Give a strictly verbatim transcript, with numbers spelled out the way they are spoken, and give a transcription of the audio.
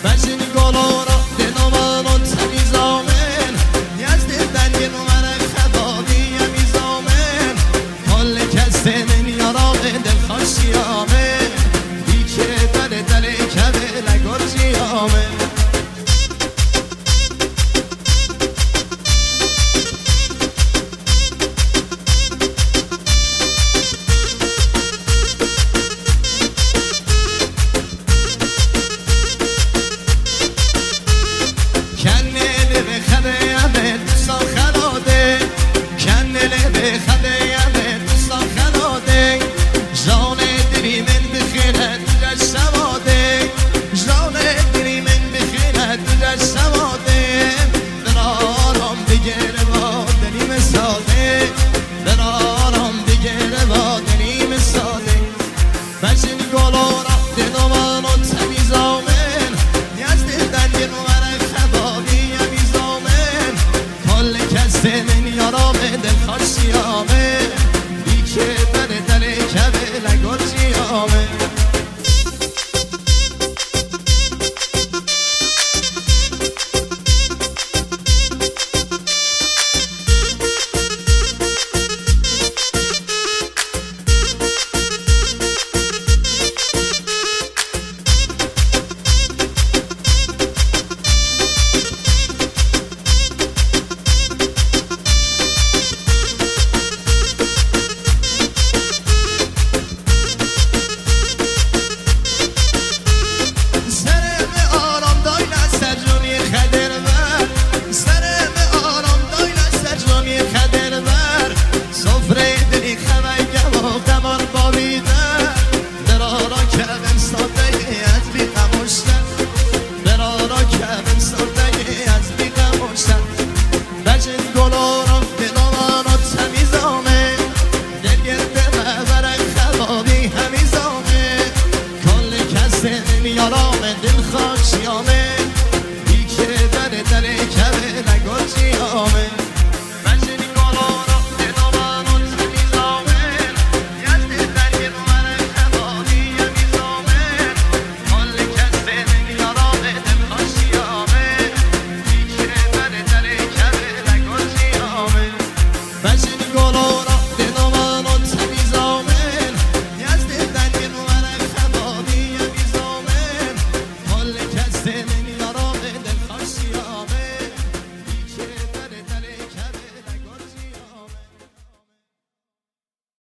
بچین گلارا دلوانو تمیزامن یزد دنگل من خبابی همیزامن کل کس دنیارامه دل خاشیامه بیکه دل دل کبه لگرجیامه بچین گلارا دلوانو تمیزامن یزد دنگل من خبابی همیزامن کل کس دنیارامه دل خاشیامه بیکه دل دل کبه لگرجیامه یارامه دل خاشیامه بیکه در در کبه لگرجیامه